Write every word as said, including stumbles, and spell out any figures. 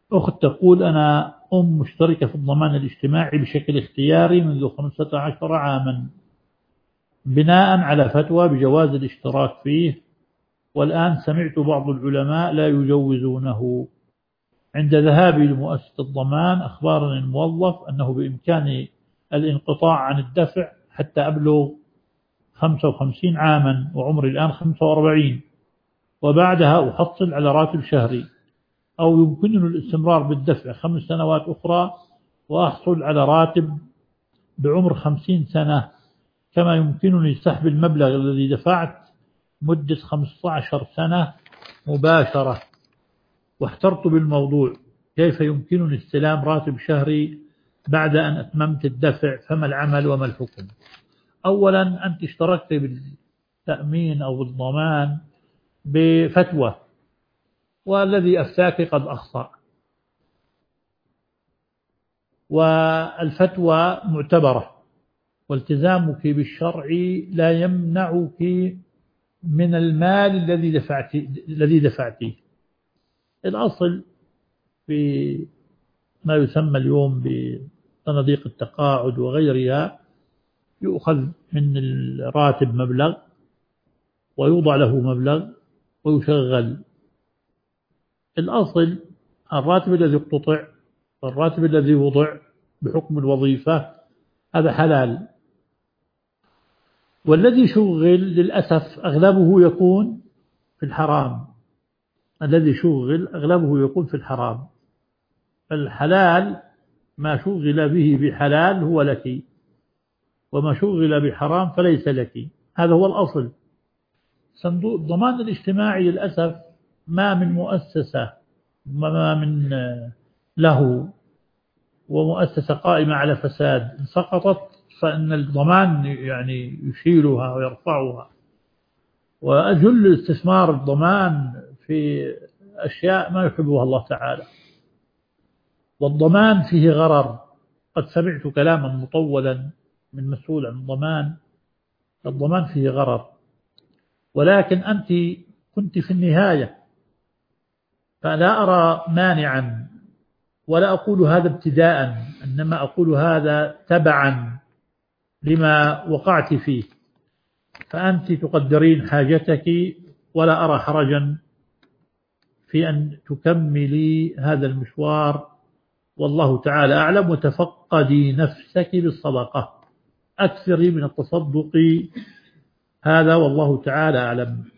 أخت تقول: أنا أم مشتركة في الضمان الاجتماعي بشكل اختياري منذ خمسة عشر عاما، بناء على فتوى بجواز الاشتراك فيه، والآن سمعت بعض العلماء لا يجوزونه. عند ذهابي لمؤسسة الضمان أخبرني الموظف أنه بإمكاني الانقطاع عن الدفع حتى أبلغ خمسة وخمسين عاما، وعمري الآن خمسة وأربعين، وبعدها أحصل على راتب شهري، أو يمكنني الاستمرار بالدفع خمس سنوات أخرى وأحصل على راتب بعمر خمسين سنة، كما يمكنني سحب المبلغ الذي دفعت مدة خمسة عشر سنة مباشرة. واحترت بالموضوع، كيف يمكنني استلام راتب شهري بعد أن أتممت الدفع؟ فما العمل وما الحكم؟ أولا، أنت اشتركت بالتأمين أو بالضمان بفتوى، والذي أفتاك قد أخطأ، والفتوى معتبرة، والتزامك بالشرع لا يمنعك من المال الذي دفعتي الذي دفعتيه. الأصل في ما يسمى اليوم بصناديق التقاعد وغيرها، يؤخذ من الراتب مبلغ ويوضع له مبلغ ويشغل. الأصل الراتب الذي اقتطع والراتب الذي وضع بحكم الوظيفة هذا حلال، والذي شغل للأسف أغلبه يكون في الحرام. الذي شغل أغلبه يكون في الحرام. الحلال ما شغل به بحلال هو لك، وما شغل بحرام فليس لك. هذا هو الأصل. صندوق الضمان الاجتماعي للأسف ما من مؤسسة ما من له ومؤسسة قائمة على فساد إن سقطت فإن الضمان يعني يشيلها ويرفعها. وأجل الاستثمار الضمان في أشياء ما يحبها الله تعالى، والضمان فيه غرر. قد سمعت كلاما مطولا من مسؤول عن الضمان. الضمان فيه غرر، ولكن أنت كنت في النهاية، فلا أرى مانعا، ولا أقول هذا ابتداء، إنما أقول هذا تبعا لما وقعت فيه. فأنت تقدرين حاجتك، ولا أرى حرجا في أن تكملي هذا المشوار، والله تعالى أعلم. وتفقدي نفسك بالصدقة، أكثري من التصدق، هذا والله تعالى أعلم.